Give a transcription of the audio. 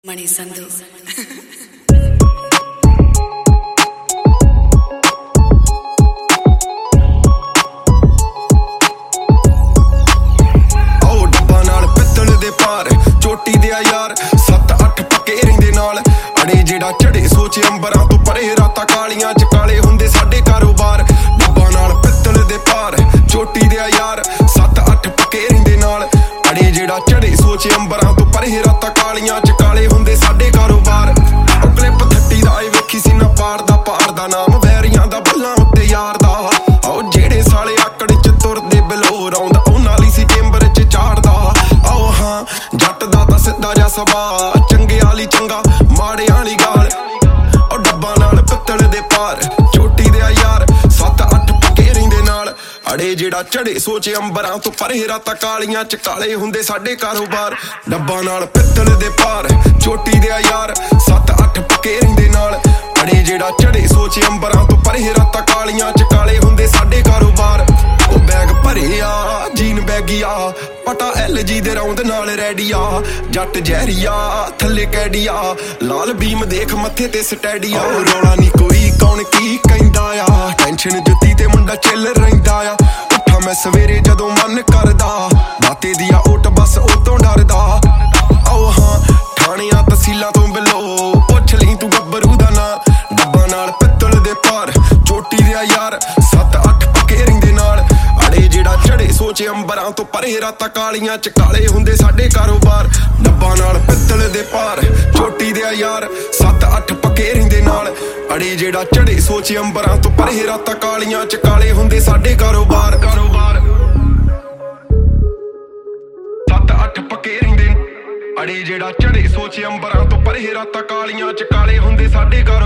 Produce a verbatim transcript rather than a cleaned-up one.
Money Sandhu. चोटी दे यार सत्त अठ पक्के रहिंदे नाल अड़े जेड़ा चढ़े सोचे अंबरां तो परे रातां कालियां च काले हुंदे साडे कारोबार डब्बा नाल पित्तल दे पार चोटी दे यार सत्त अठ पक्के रहिंदे नाल अड़े जेड़ा चढ़े सोचे अंबरां तो परे रातां कालियां च काले हुंदे साडे कारोबार ओ क्लिप थट्टी दा आई वेखी सी ना पार दा पार दा नाम वैरियां दा बल्लां उत्ते यार दा ओ जेड़े साले आकड़ च तुरदे बिलोर आउंदा उन्हां लई सी चेंबर च चाड़दा आओ हां जट दा तां सिद्धा जा सबा चंगे आली चंगा माड़े आली गाल ओ डब्बा नाल पित्तल दे पार चोटी दे यार सत्त अठ पक्के रहिंदे नाल अड़े जेड़ा चढ़े सोचे अंबरां तो परे रातां कालियां च काले हुंदे साडे कारोबार डब्बा नाल पित्तल दे पार चोटी दे यार सत्त अठ पक्के रहिंदे नाल अड़े जेड़ा चढ़े सोचे अंबरां तो परे रातां कालियां च काले हुंदे साडे कारोबार ओ बैग भरे आ जीन बैगिया पटा एल जी दे रौंद नाल रेडिया जट जहरिया थल्ले कैडिया लाल बीम देख मत्थे ते स्टैडिया रौला नी कोई कौन की कहंदा आ टेंशन जुत्ती ते मुंडा चिल रहिंदा आ उठा मैं सवेरे जदों मन करदा बाते दिया ओट बस ओतों डरदा आओ हां थाणियां तहसीलां तो बिलो पुछ लई तू गब्बरू दा ना डब्बा नाल पित्तल दे पार चोटी दे यार सत्त अठ पक्के रहिंदे नाल अड़े जेड़ा चढ़े सोचे अंबरां तो परे रातां कालियां च काले हुंदे साडे कारोबार डब्बा नाल पित्तल दे पार चोटी दे यार सत्त अठ पक्के रहिंदे नाल अड़े जेड़ा चढ़े सोचे अंबरां तो परे रातां कालियां च काले हुंदे साडे कारोबार कारोबार सत्त अठ पक्के रहिंदे अड़े जेड़ा चढ़े सोचे अंबरां तो परे रातां कालियां च काले हुंदे साडे